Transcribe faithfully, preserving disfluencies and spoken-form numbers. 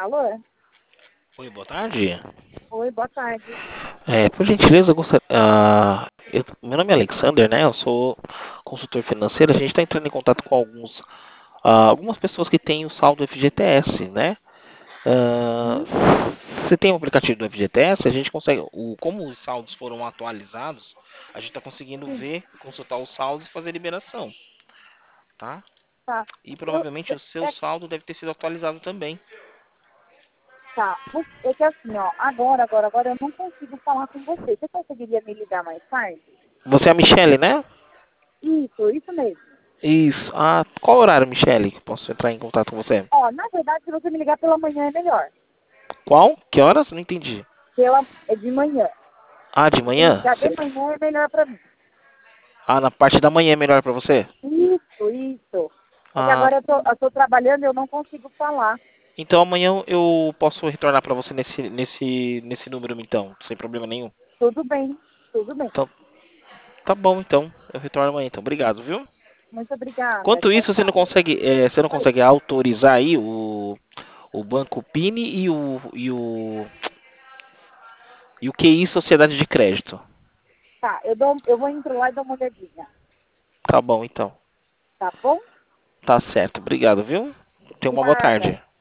Alô? Oi, boa tarde. Oi, boa tarde. É, por gentileza, eu gostaria, ah, eu- meu nome é Alexander, né? Eu sou consultor financeiro. A gente está entrando em contato com alguns, ah, algumas pessoas que têm o saldo F G T S, né? Ah, Hum? você tem o aplicativo do F G T S? A gente consegue, o, como os saldos foram atualizados, a gente está conseguindo Sim, ver, consultar os saldos e fazer liberação, tá? tá. E Eu, provavelmente o seu é, saldo deve ter sido atualizado também. tá. Vo- É que assim, ó, agora, agora, agora eu não consigo falar com você. Você conseguiria me ligar mais tarde? Você é a Michele, né? Isso, isso mesmo. Isso. Ah, qual horário, Michele, que posso entrar em contato com você? Ó, na verdade, se você me ligar pela manhã é melhor. Qual? Que horas? Não entendi. Pela, é de manhã. Ah, de Se você me manhã? ligar de Cê- manhã é melhor pra mim. Ah, na parte da manhã é melhor pra você? Isso, isso. É que Ah, agora eu tô, eu tô trabalhando e eu não consigo falar. então amanhã eu posso retornar pra você nesse, nesse, nesse número, então, sem problema nenhum. Tudo bem, tudo bem. Então, tá bom, então. Eu retorno amanhã, então. Obrigado, viu? Muito obrigada. Enquanto Tchau, isso, você não tchau. consegue, é, você não Oi. consegue autorizar aí o, o Banco Pini e o, e o, e o Q I Sociedade de Crédito. Tá, eu, dou, eu vou entrar lá e dar uma olhadinha. Tá bom, então. Tá bom? Tá certo. Obrigado, viu? Tenha De uma boa nada. tarde.